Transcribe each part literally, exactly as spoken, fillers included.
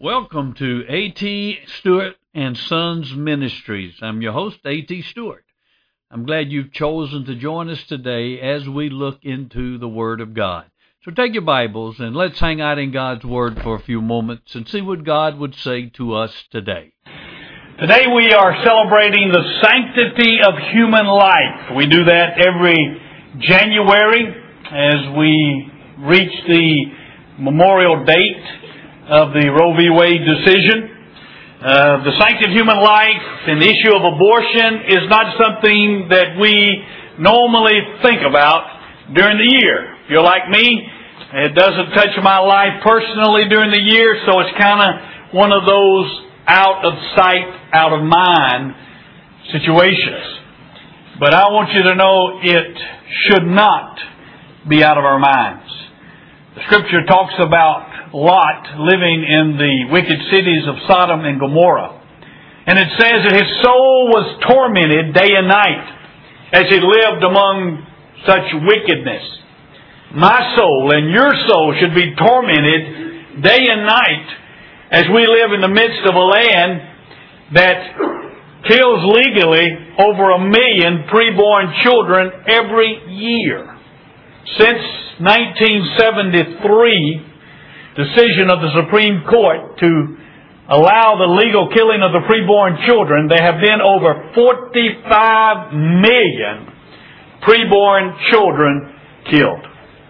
Welcome to A T. Stewart and Sons Ministries. I'm your host, A T. Stewart. I'm glad you've chosen to join us today as we look into the Word of God. So take your Bibles and let's hang out in God's Word for a few moments and see what God would say to us today. Today we are celebrating the sanctity of human life. We do that every January as we reach the memorial date of the Roe v. Wade decision. Uh, the sanctity of human life and the issue of abortion is not something that we normally think about during the year. If you're like me, it doesn't touch my life personally during the year, so it's kind of one of those out of sight, out of mind situations. But I want you to know it should not be out of our minds. The Scripture talks about Lot living in the wicked cities of Sodom and Gomorrah. And it says that his soul was tormented day and night as he lived among such wickedness. My soul and your soul should be tormented day and night as we live in the midst of a land that kills legally over a million preborn children every year. Since nineteen seventy-three, decision of the Supreme Court to allow the legal killing of the preborn children, there have been over forty-five million preborn children killed.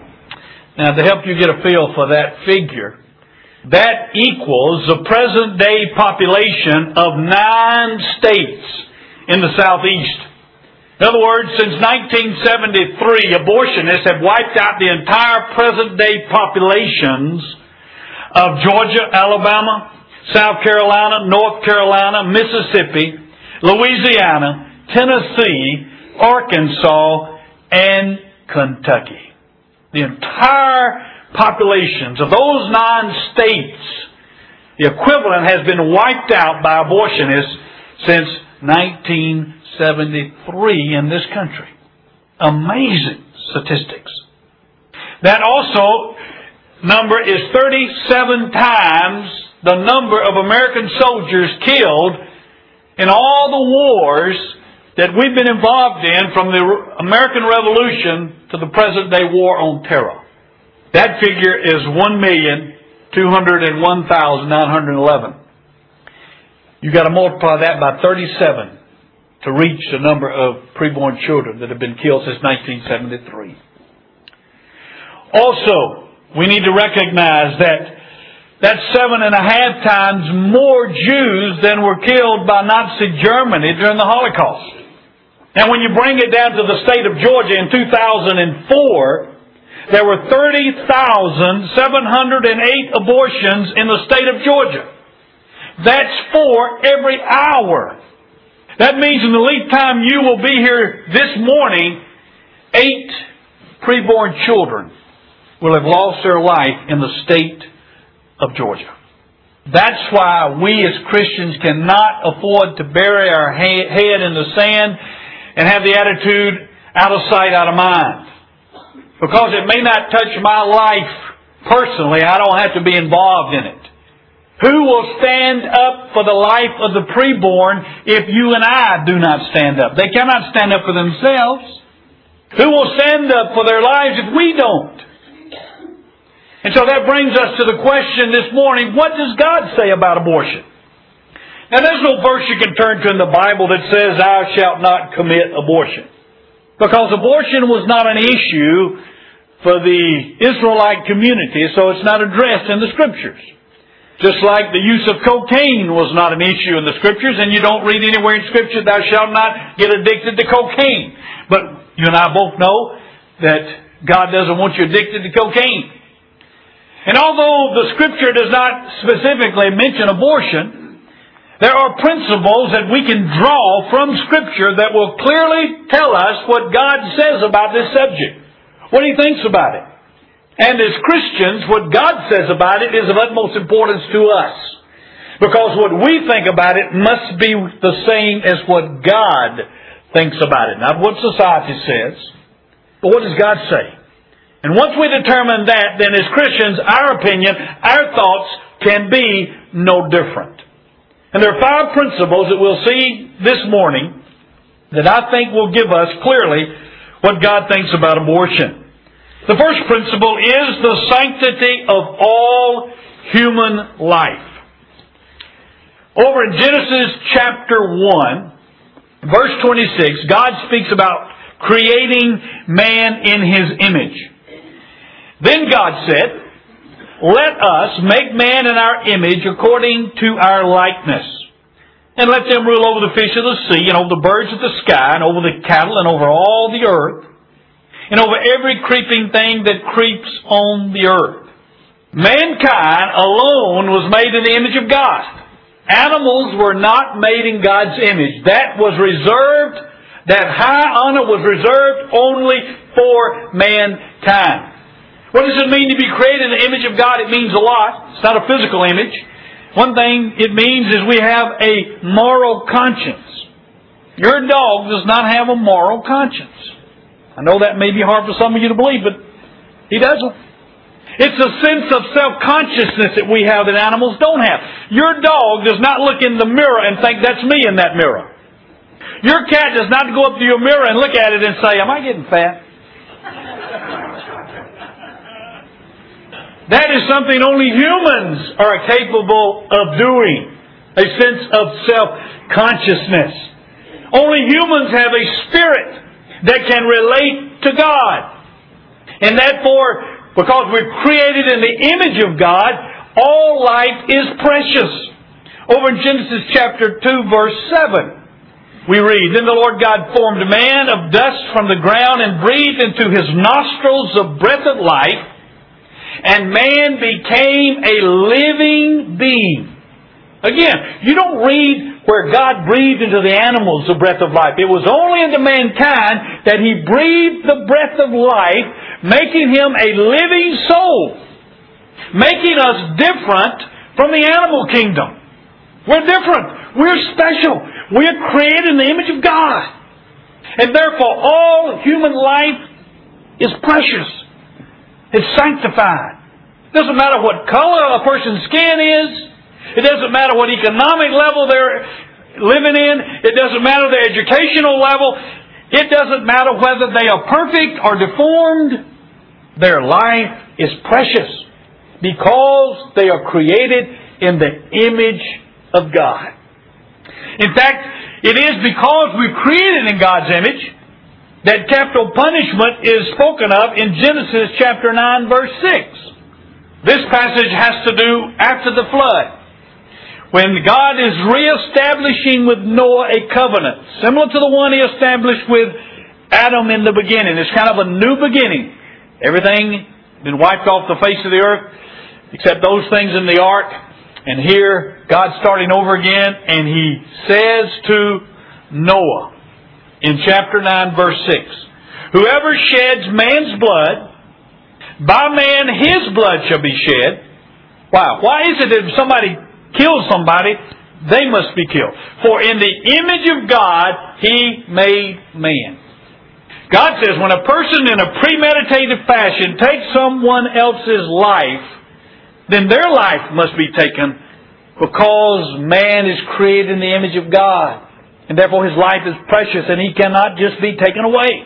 Now, to help you get a feel for that figure, that equals the present day population of nine states in the Southeast. In other words, since nineteen seventy-three, abortionists have wiped out the entire present day populations of Georgia, Alabama, South Carolina, North Carolina, Mississippi, Louisiana, Tennessee, Arkansas, and Kentucky. The entire populations of those nine states, the equivalent has been wiped out by abortionists since nineteen seventy-three in this country. Amazing statistics. That also number is thirty-seven times the number of American soldiers killed in all the wars that we've been involved in from the American Revolution to the present day war on terror. That figure is one million two hundred one thousand nine hundred eleven. You've got to multiply that by thirty-seven to reach the number of preborn children that have been killed since nineteen seventy-three. Also, we need to recognize that that's seven and a half times more Jews than were killed by Nazi Germany during the Holocaust. And when you bring it down to the state of Georgia in two thousand four, there were thirty thousand seven hundred eight abortions in the state of Georgia. That's four every hour. That means in the lead time you will be here this morning, eight preborn children will have lost their life in the state of Georgia. That's why we as Christians cannot afford to bury our head in the sand and have the attitude out of sight, out of mind. Because it may not touch my life personally, I don't have to be involved in it. Who will stand up for the life of the preborn if you and I do not stand up? They cannot stand up for themselves. Who will stand up for their lives if we don't? And so that brings us to the question this morning, what does God say about abortion? Now there's no verse you can turn to in the Bible that says, thou shalt not commit abortion. Because abortion was not an issue for the Israelite community, so it's not addressed in the Scriptures. Just like the use of cocaine was not an issue in the Scriptures, and you don't read anywhere in Scripture, thou shalt not get addicted to cocaine. But you and I both know that God doesn't want you addicted to cocaine. And although the Scripture does not specifically mention abortion, there are principles that we can draw from Scripture that will clearly tell us what God says about this subject, what He thinks about it. And as Christians, what God says about it is of utmost importance to us. Because what we think about it must be the same as what God thinks about it. Not what society says, but what does God say? And once we determine that, then as Christians, our opinion, our thoughts can be no different. And there are five principles that we'll see this morning that I think will give us clearly what God thinks about abortion. The first principle is the sanctity of all human life. Over in Genesis chapter one, verse twenty-six, God speaks about creating man in His image. Then God said, "Let us make man in our image according to our likeness. And let them rule over the fish of the sea, and over the birds of the sky, and over the cattle, and over all the earth, and over every creeping thing that creeps on the earth." Mankind alone was made in the image of God. Animals were not made in God's image. That was reserved, that high honor was reserved only for mankind. What does it mean to be created in the image of God? It means a lot. It's not a physical image. One thing it means is we have a moral conscience. Your dog does not have a moral conscience. I know that may be hard for some of you to believe, but he doesn't. It's a sense of self-consciousness that we have that animals don't have. Your dog does not look in the mirror and think, "That's me in that mirror." Your cat does not go up to your mirror and look at it and say, "Am I getting fat?" That is something only humans are capable of doing. A sense of self-consciousness. Only humans have a spirit that can relate to God. And therefore, because we're created in the image of God, all life is precious. Over in Genesis chapter two, verse seven, we read, "Then the Lord God formed a man of dust from the ground and breathed into his nostrils the breath of life, and man became a living being." Again, you don't read where God breathed into the animals the breath of life. It was only into mankind that He breathed the breath of life, making him a living soul, making us different from the animal kingdom. We're different. We're special. We're created in the image of God. And therefore, all human life is precious. It's sanctified. It doesn't matter what color a person's skin is. It doesn't matter what economic level they're living in. It doesn't matter their educational level. It doesn't matter whether they are perfect or deformed. Their life is precious because they are created in the image of God. In fact, it is because we're created in God's image that capital punishment is spoken of in Genesis chapter nine, verse six. This passage has to do after the flood, when God is reestablishing with Noah a covenant, similar to the one He established with Adam in the beginning. It's kind of a new beginning. Everything been wiped off the face of the earth, except those things in the ark. And here, God's starting over again, and He says to Noah, in chapter nine, verse six, "Whoever sheds man's blood, by man his blood shall be shed." Wow. Why is it that if somebody kills somebody, they must be killed? "For in the image of God He made man." God says when a person in a premeditated fashion takes someone else's life, then their life must be taken, because man is created in the image of God. And therefore his life is precious and he cannot just be taken away.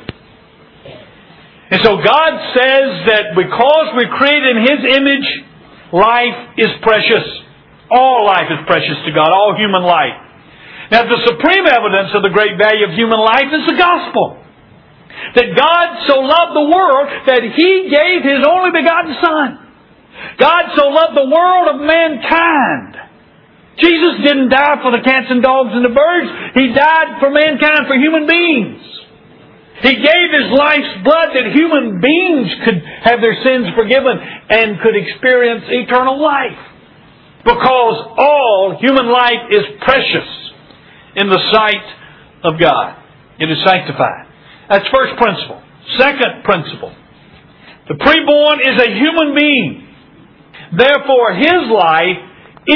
And so God says that because we're created in His image, life is precious. All life is precious to God, all human life. Now the supreme evidence of the great value of human life is the gospel. That God so loved the world that He gave His only begotten Son. God so loved the world of mankind. Jesus didn't die for the cats and dogs and the birds. He died for mankind, for human beings. He gave His life's blood that human beings could have their sins forgiven and could experience eternal life. Because all human life is precious in the sight of God. It is sanctified. That's first principle. Second principle. The preborn is a human being. Therefore, his life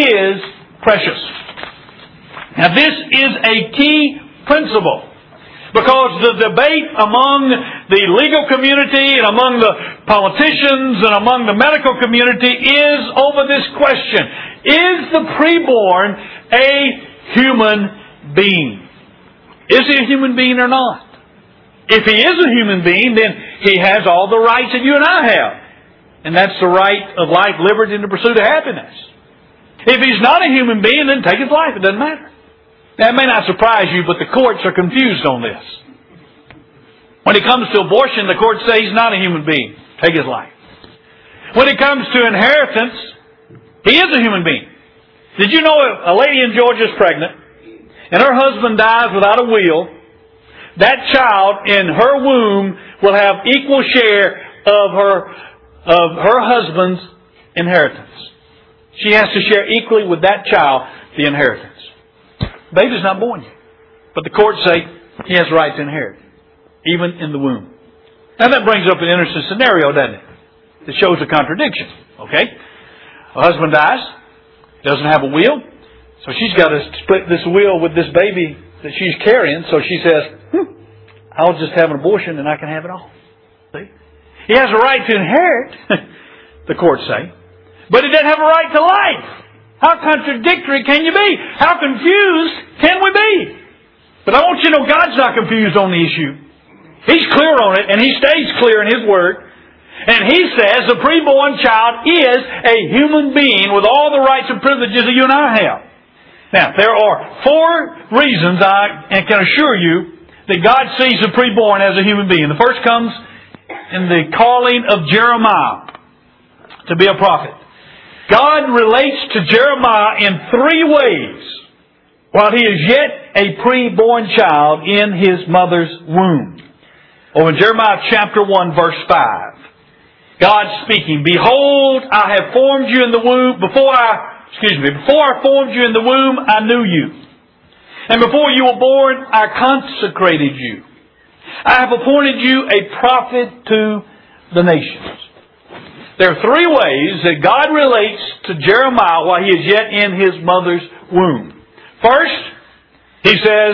is precious. Now this is a key principle. Because the debate among the legal community and among the politicians and among the medical community is over this question. Is the preborn a human being? Is he a human being or not? If he is a human being, then he has all the rights that you and I have. And that's the right of life, liberty, and the pursuit of happiness. If he's not a human being, then take his life. It doesn't matter. That may not surprise you, but the courts are confused on this. When it comes to abortion, the courts say he's not a human being. Take his life. When it comes to inheritance, he is a human being. Did you know a lady in Georgia is pregnant, and her husband dies without a will? That child in her womb will have equal share of her of her husband's inheritance. She has to share equally with that child the inheritance. The baby's not born yet, but the courts say he has the right to inherit, even in the womb. Now that brings up an interesting scenario, doesn't it? It shows a contradiction. Okay, her husband dies, doesn't have a will, so she's got to split this will with this baby that she's carrying. So she says, hmm, "I'll just have an abortion and I can have it all." See, he has a right to inherit. The courts say. But he doesn't have a right to life. How contradictory can you be? How confused can we be? But I want you to know God's not confused on the issue. He's clear on it, and He stays clear in His Word. And He says the preborn child is a human being with all the rights and privileges that you and I have. Now, there are four reasons I can assure you that God sees the preborn as a human being. The first comes in the calling of Jeremiah to be a prophet. God relates to Jeremiah in three ways while he is yet a preborn child in his mother's womb. Over in Jeremiah chapter one, verse five. God speaking, "Behold, I have formed you in the womb, before I, excuse me, before I formed you in the womb, I knew you. And before you were born, I consecrated you. I have appointed you a prophet to the nations." There are three ways that God relates to Jeremiah while he is yet in his mother's womb. First, He says,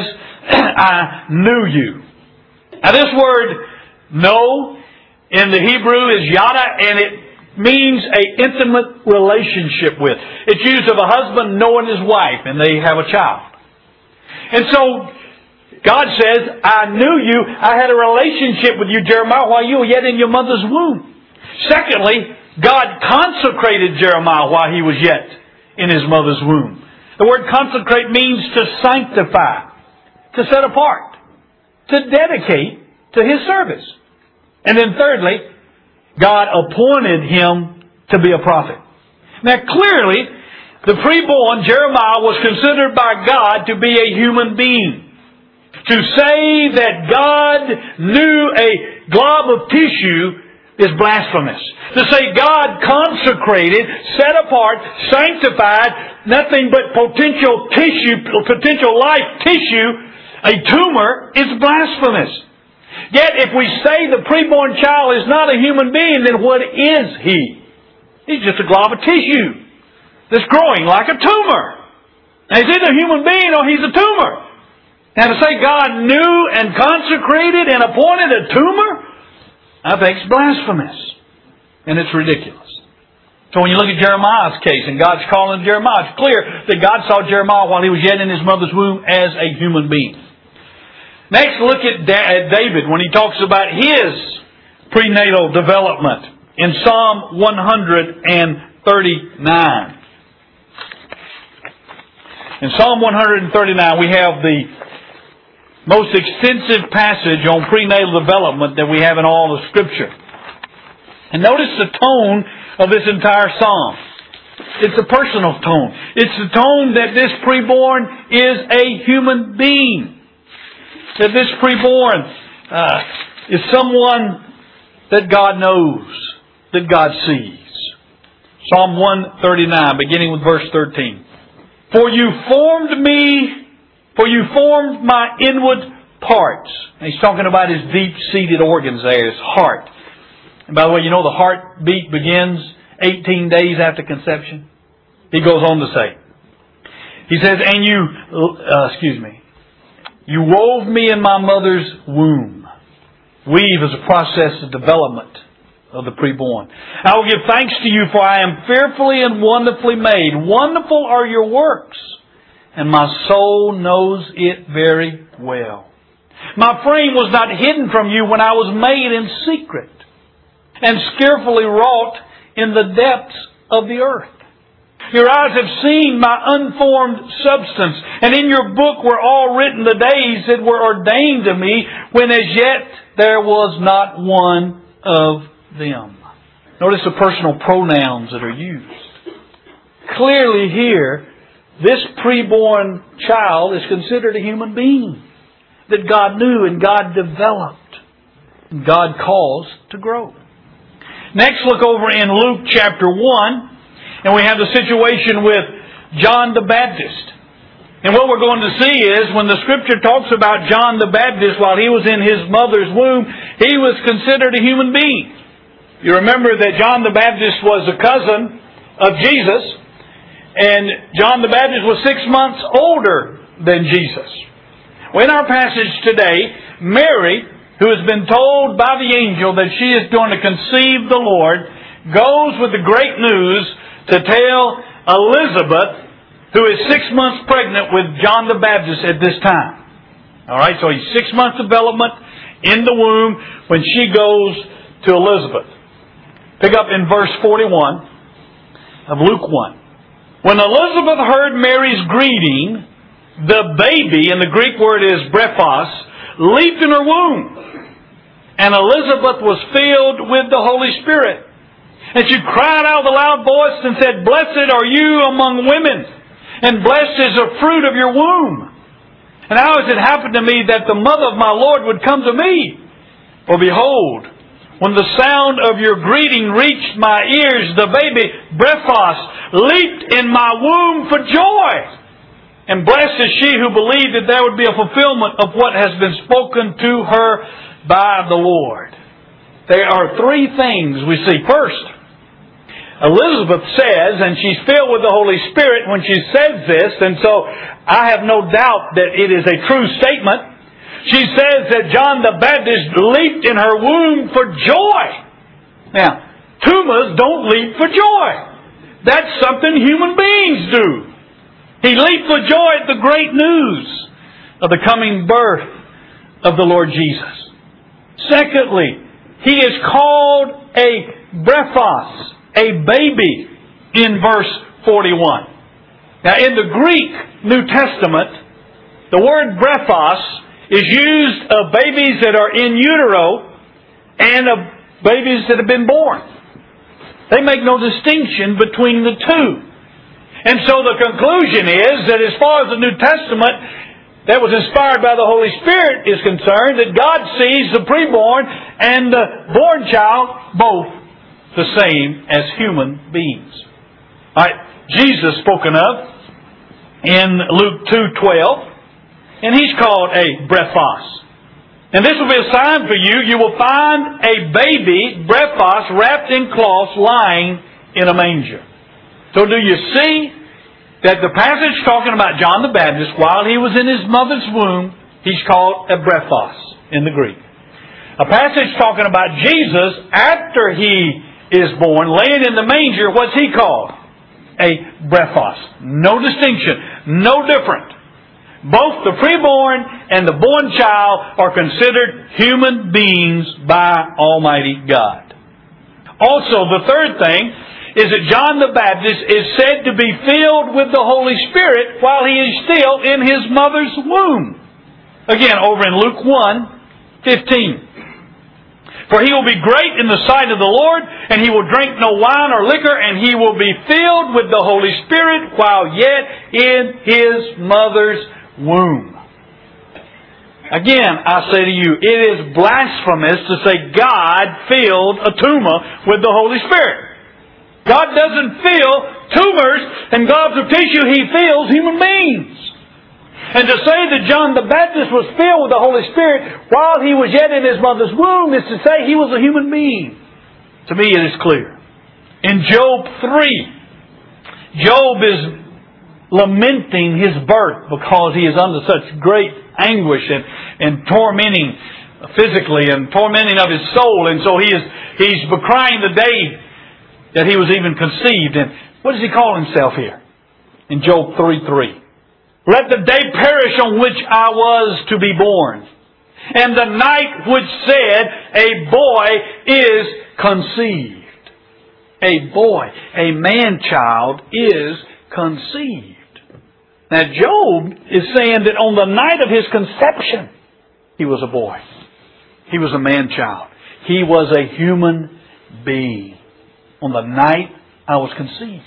"I knew you." Now this word know in the Hebrew is yada, and it means an intimate relationship with. It's used of a husband knowing his wife and they have a child. And so God says, "I knew you. I had a relationship with you, Jeremiah, while you were yet in your mother's womb." Secondly, God consecrated Jeremiah while he was yet in his mother's womb. The word consecrate means to sanctify, to set apart, to dedicate to His service. And then thirdly, God appointed him to be a prophet. Now clearly, the preborn Jeremiah was considered by God to be a human being. To say that God knew a glob of tissue is blasphemous. To say God consecrated, set apart, sanctified, nothing but potential tissue, potential life tissue, a tumor, is blasphemous. Yet if we say the preborn child is not a human being, then what is he? He's just a glob of tissue that's growing like a tumor. Now he's either a human being or he's a tumor. Now to say God knew and consecrated and appointed a tumor, I think it's blasphemous. And it's ridiculous. So when you look at Jeremiah's case and God's calling Jeremiah, it's clear that God saw Jeremiah while he was yet in his mother's womb as a human being. Next, look at David when he talks about his prenatal development in Psalm one thirty-nine. In Psalm one thirty-nine, we have the most extensive passage on prenatal development that we have in all of Scripture. And notice the tone of this entire psalm. It's a personal tone. It's the tone that this preborn is a human being. That this preborn uh, is someone that God knows, that God sees. Psalm one thirty-nine, beginning with verse thirteen. For you formed me, for you formed my inward parts. And he's talking about his deep-seated organs there, his heart. And by the way, you know the heartbeat begins eighteen days after conception. He goes on to say, he says, and you, uh, excuse me, You wove me in my mother's womb. Weave is a process of development of the preborn. I will give thanks to you, for I am fearfully and wonderfully made. Wonderful are your works, and my soul knows it very well. My frame was not hidden from you when I was made in secret, and skillfully wrought in the depths of the earth. Your eyes have seen my unformed substance, and in your book were all written the days that were ordained to me, when as yet there was not one of them. Notice the personal pronouns that are used. Clearly here, this preborn child is considered a human being that God knew and God developed and God caused to grow. Next, look over in Luke chapter one, and we have the situation with John the Baptist. And what we're going to see is, when the Scripture talks about John the Baptist while he was in his mother's womb, he was considered a human being. You remember that John the Baptist was a cousin of Jesus, and John the Baptist was six months older than Jesus. Well, in our passage today, Mary, who has been told by the angel that she is going to conceive the Lord, goes with the great news to tell Elizabeth, who is six months pregnant with John the Baptist at this time. All right, so he's six months development in the womb when she goes to Elizabeth. Pick up in verse forty-one of Luke one. When Elizabeth heard Mary's greeting, the baby, and the Greek word is brephos, leaped in her womb. And Elizabeth was filled with the Holy Spirit. And she cried out with a loud voice and said, Blessed are you among women, and blessed is the fruit of your womb. And how has it happened to me that the mother of my Lord would come to me? For behold, when the sound of your greeting reached my ears, the baby brephos leaped in my womb for joy. And blessed is she who believed that there would be a fulfillment of what has been spoken to her by the Lord. There are three things we see. First, Elizabeth says, and she's filled with the Holy Spirit when she says this, and so I have no doubt that it is a true statement. She says that John the Baptist leaped in her womb for joy. Now, tumas don't leap for joy. That's something human beings do. He leaped for joy at the great news of the coming birth of the Lord Jesus. Secondly, he is called a brephos, a baby, in verse forty-one. Now, in the Greek New Testament, the word brephos is used of babies that are in utero and of babies that have been born. They make no distinction between the two. And so the conclusion is that as far as the New Testament that was inspired by the Holy Spirit is concerned, that God sees the preborn and the born child both the same as human beings. All right, Jesus spoken of in Luke two twelve, and He's called a brephos. And this will be a sign for you. You will find a baby, brephos, wrapped in cloths, lying in a manger. So do you see that the passage talking about John the Baptist, while he was in his mother's womb, he's called a brephos in the Greek. A passage talking about Jesus after he is born, laying in the manger, what's he called? A brephos. No distinction. No different. Both the preborn and the born child are considered human beings by Almighty God. Also, the third thing is that John the Baptist is said to be filled with the Holy Spirit while he is still in his mother's womb. Again, over in Luke one fifteen. For he will be great in the sight of the Lord, and he will drink no wine or liquor, and he will be filled with the Holy Spirit while yet in his mother's womb. Again, I say to you, it is blasphemous to say God filled a tumor with the Holy Spirit. God doesn't fill tumors and gobs of tissue. He fills human beings. And to say that John the Baptist was filled with the Holy Spirit while he was yet in his mother's womb is to say he was a human being. To me it is clear. In Job three, Job is lamenting his birth because he is under such great anguish and, and tormenting physically and tormenting of his soul. And so he is he's crying the day that he was even conceived. And what does he call himself here? In Job three three. Let the day perish on which I was to be born, and the night which said, a boy is conceived. A boy, a man-child is conceived. Now Job is saying that on the night of his conception, he was a boy. He was a man-child. He was a human being. On the night I was conceived.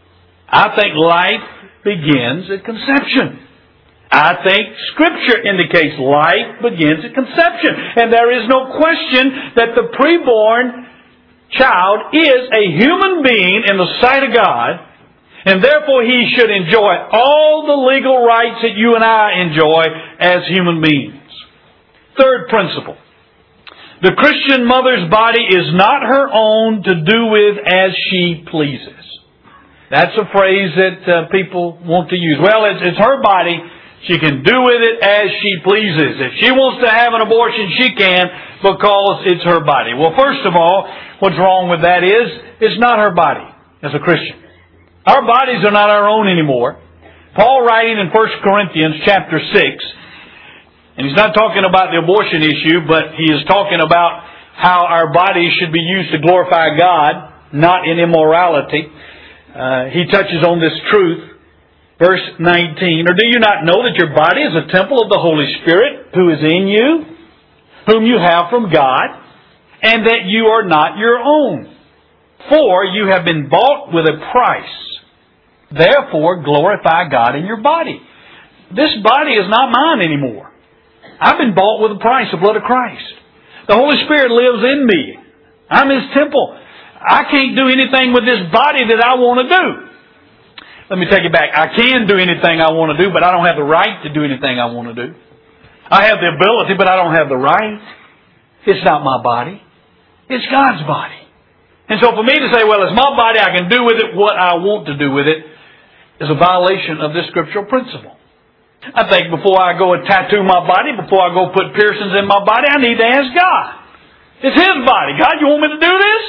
I think life begins at conception. I think Scripture indicates life begins at conception. And there is no question that the preborn child is a human being in the sight of God, and therefore he should enjoy all the legal rights that you and I enjoy as human beings. Third principle. The Christian mother's body is not her own to do with as she pleases. That's a phrase that uh, people want to use. Well, it's, it's her body. She can do with it as she pleases. If she wants to have an abortion, she can, because it's her body. Well, first of all, what's wrong with that is, it's not her body as a Christian. Our bodies are not our own anymore. Paul, writing in First Corinthians chapter six, and he's not talking about the abortion issue, but he is talking about how our bodies should be used to glorify God, not in immorality. Uh, he touches on this truth. Verse nineteen, or do you not know that your body is a temple of the Holy Spirit who is in you, whom you have from God, and that you are not your own? For you have been bought with a price. Therefore glorify God in your body. This body is not mine anymore. I've been bought with a price, the blood of Christ. The Holy Spirit lives in me. I'm His temple. I can't do anything with this body that I want to do. Let me take it back. I can do anything I want to do, but I don't have the right to do anything I want to do. I have the ability, but I don't have the right. It's not my body. It's God's body. And so for me to say, well, it's my body, I can do with it what I want to do with it, is a violation of this scriptural principle. I think before I go and tattoo my body, before I go put piercings in my body, I need to ask God. It's His body. God, you want me to do this?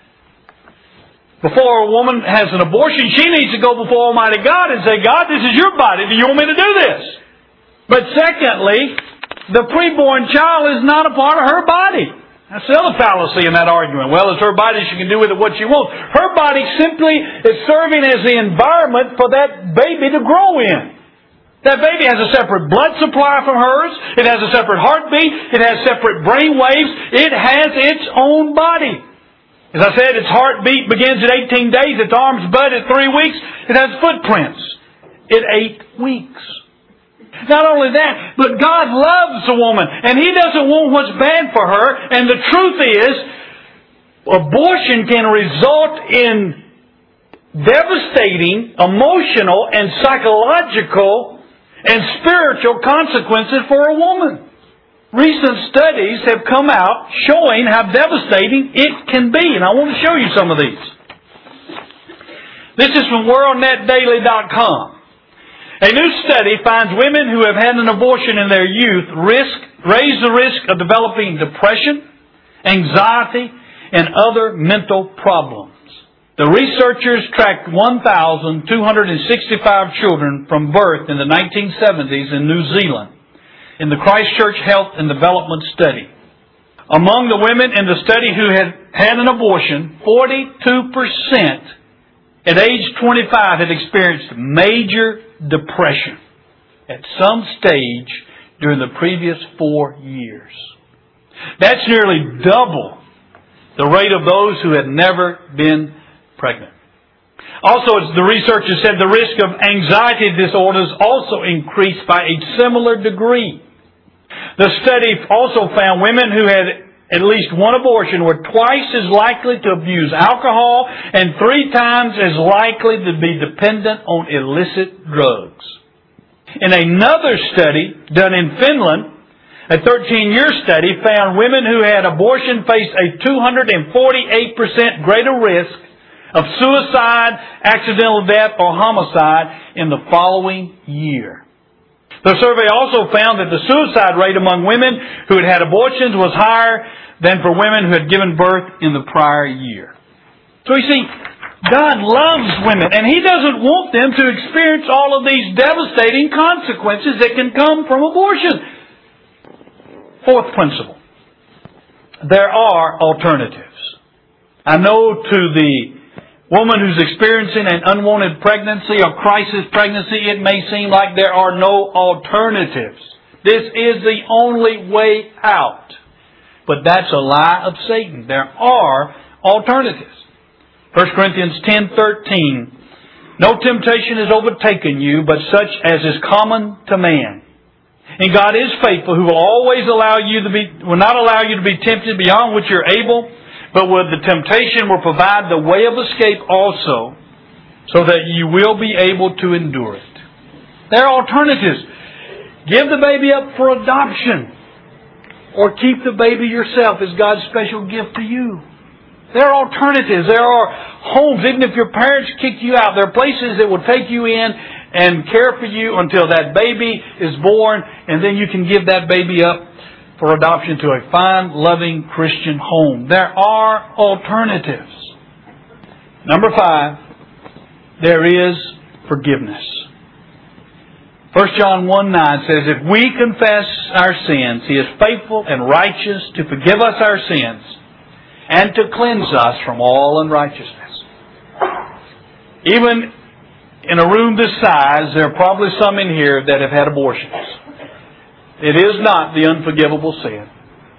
Before a woman has an abortion, she needs to go before Almighty God and say, God, this is your body. Do you want me to do this? But secondly, the preborn child is not a part of her body. That's the other fallacy in that argument. Well, it's her body. She can do with it what she wants. Her body simply is serving as the environment for that baby to grow in. That baby has a separate blood supply from hers. It has a separate heartbeat. It has separate brain waves. It has its own body. As I said, its heartbeat begins at eighteen days. Its arms bud at three weeks. It has footprints at eight weeks. Not only that, but God loves a woman, and He doesn't want what's bad for her. And the truth is, abortion can result in devastating emotional and psychological and spiritual consequences for a woman. Recent studies have come out showing how devastating it can be, and I want to show you some of these. This is from world net daily dot com. A new study finds women who have had an abortion in their youth risk raise the risk of developing depression, anxiety, and other mental problems. The researchers tracked one thousand two hundred sixty-five children from birth in the nineteen seventies in New Zealand in the Christchurch Health and Development Study. Among the women in the study who had had an abortion, forty-two percent at age twenty-five had experienced major depression at some stage during the previous four years. That's nearly double the rate of those who had never been pregnant. Also, as the researchers said, the risk of anxiety disorders also increased by a similar degree. The study also found women who had at least one abortion were twice as likely to abuse alcohol and three times as likely to be dependent on illicit drugs. In another study done in Finland, a thirteen-year study found women who had abortion faced a two hundred forty-eight percent greater risk of suicide, accidental death, or homicide in the following year. The survey also found that the suicide rate among women who had had abortions was higher than for women who had given birth in the prior year. So you see, God loves women, and He doesn't want them to experience all of these devastating consequences that can come from abortion. Fourth principle. There are alternatives. I know to the woman who's experiencing an unwanted pregnancy or crisis pregnancy, it may seem like there are no alternatives. This is the only way out. But that's a lie of Satan. There are alternatives. First Corinthians ten thirteen. No temptation has overtaken you, but such as is common to man. And God is faithful, who will always allow you to be, will not allow you to be tempted beyond which you're able, but with the temptation will provide the way of escape also, so that you will be able to endure it. There are alternatives. Give the baby up for adoption, or keep the baby yourself as God's special gift to you. There are alternatives. There are homes. Even if your parents kick you out, there are places that will take you in and care for you until that baby is born, and then you can give that baby up for adoption to a fine, loving Christian home. There are alternatives. Number five, there is forgiveness. First John one nine says, if we confess our sins, He is faithful and righteous to forgive us our sins and to cleanse us from all unrighteousness. Even in a room this size, there are probably some in here that have had abortions. It is not the unforgivable sin.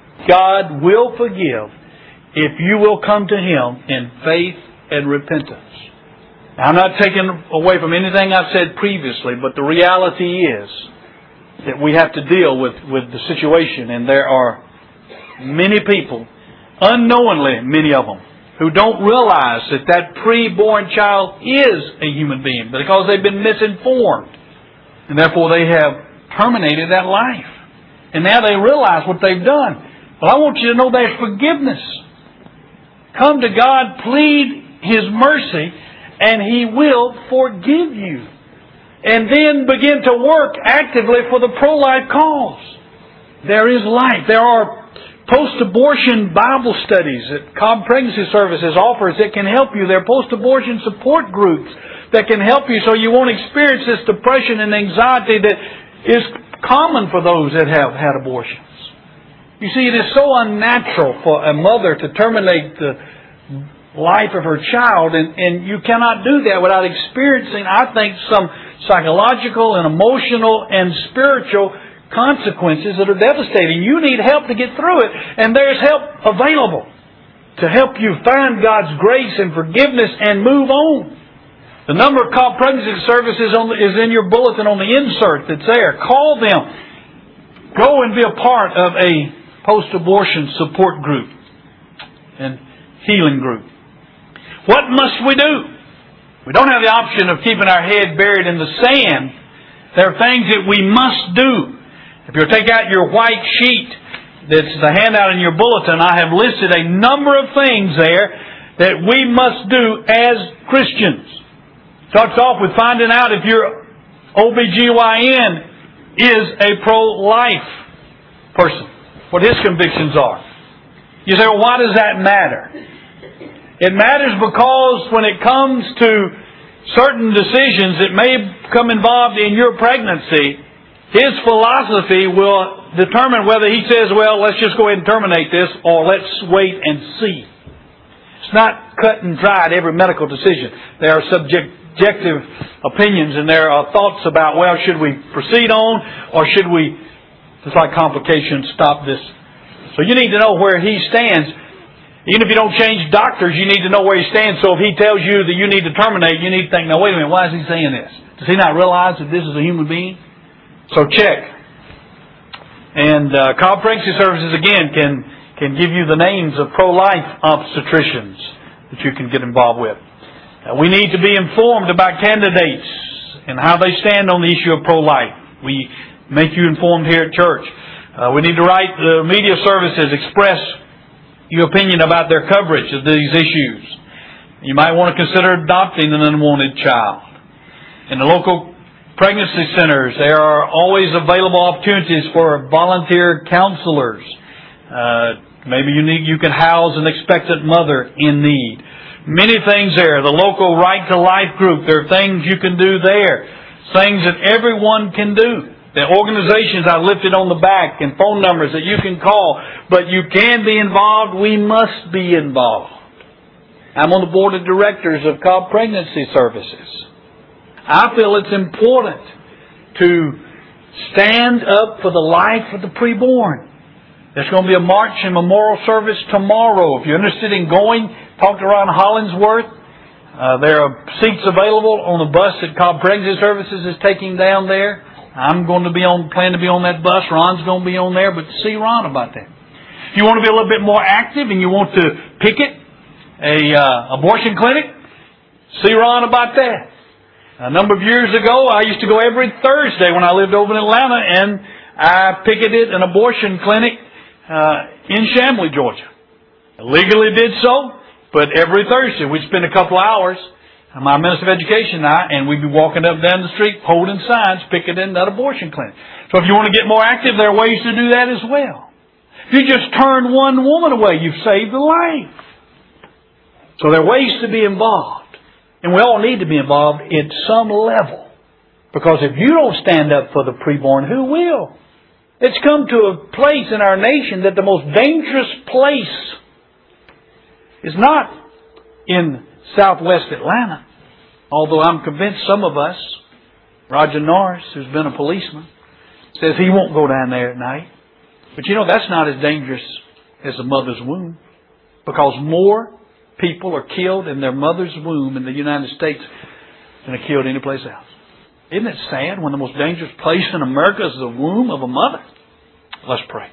God will forgive if you will come to Him in faith and repentance. Now, I'm not taking away from anything I've said previously, but the reality is that we have to deal with, with the situation, and there are many people, unknowingly many of them, who don't realize that that pre-born child is a human being because they've been misinformed. And therefore they have terminated that life. And now they realize what they've done. Well, I want you to know there's forgiveness. Come to God, plead His mercy, and He will forgive you. And then begin to work actively for the pro-life cause. There is life. There are post-abortion Bible studies that Cobb Pregnancy Services offers that can help you. There are post-abortion support groups that can help you so you won't experience this depression and anxiety that is common for those that have had abortions. You see, it is so unnatural for a mother to terminate the life of her child, and, and you cannot do that without experiencing, I think, some psychological and emotional and spiritual consequences that are devastating. You need help to get through it, and there's help available to help you find God's grace and forgiveness and move on. The number of Cobb Pregnancy Services on the, is in your bulletin on the insert that's there. Call them. Go and be a part of a post-abortion support group and healing group. What must we do? We don't have the option of keeping our head buried in the sand. There are things that we must do. If you'll take out your white sheet, that's the handout in your bulletin, I have listed a number of things there that we must do as Christians. Starts off with finding out if your O B G Y N is a pro-life person, what his convictions are. You say, well, why does that matter? It matters because when it comes to certain decisions that may become involved in your pregnancy, his philosophy will determine whether he says, well, let's just go ahead and terminate this, or let's wait and see. It's not cut and dried, every medical decision. There are subjective opinions, and there are thoughts about, well, should we proceed on, or should we, just like complications, stop this? So you need to know where he stands. Even if you don't change doctors, you need to know where he stands. So if he tells you that you need to terminate, you need to think, now wait a minute, why is he saying this? Does he not realize that this is a human being? So check. And uh, Cobb Pregnancy Services, again, can, can give you the names of pro-life obstetricians that you can get involved with. Uh, we need to be informed about candidates and how they stand on the issue of pro-life. We make you informed here at church. Uh, we need to write the media services, express your opinion about their coverage of these issues. You might want to consider adopting an unwanted child. In the local pregnancy centers, there are always available opportunities for volunteer counselors. Uh, maybe you need, you can house an expectant mother in need. Many things there. The local Right to Life group, there are things you can do there. Things that everyone can do. The organizations I lifted on the back and phone numbers that you can call. But you can be involved. We must be involved. I'm on the board of directors of Cobb Pregnancy Services. I feel it's important to stand up for the life of the preborn. There's going to be a march and memorial service tomorrow. If you're interested in going, talk to Ron Hollingsworth. Uh, there are seats available on the bus that Cobb Pregnancy Services is taking down there. I'm going to be on, plan to be on that bus. Ron's going to be on there, but see Ron about that. If you want to be a little bit more active and you want to picket a uh, abortion clinic, see Ron about that. A number of years ago, I used to go every Thursday when I lived over in Atlanta, and I picketed an abortion clinic uh, in Chamblee, Georgia. I legally did so, but every Thursday we'd spend a couple hours, my Minister of Education and I, and we'd be walking up and down the street holding signs, picketing that abortion clinic. So if you want to get more active, there are ways to do that as well. If you just turn one woman away, you've saved a life. So there are ways to be involved. And we all need to be involved at some level. Because if you don't stand up for the preborn, who will? It's come to a place in our nation that the most dangerous place is not in southwest Atlanta. Although I'm convinced some of us, Roger Norris, who's been a policeman, says he won't go down there at night. But you know, that's not as dangerous as a mother's womb. Because more people are killed in their mother's womb in the United States than are killed anyplace else. Isn't it sad when the most dangerous place in America is the womb of a mother? Let's pray.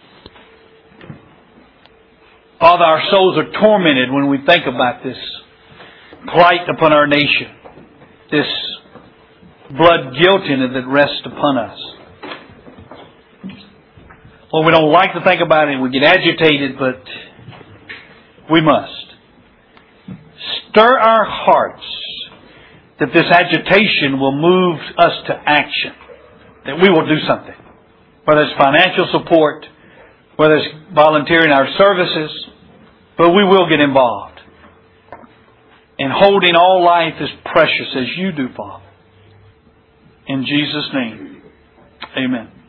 Father, our souls are tormented when we think about this plight upon our nation, this blood guiltiness that rests upon us. Well, we don't like to think about it. We get agitated, but we must. Stir our hearts that this agitation will move us to action, that we will do something. Whether it's financial support, whether it's volunteering our services, but we will get involved. And holding all life as precious as you do, Father. In Jesus' name, amen.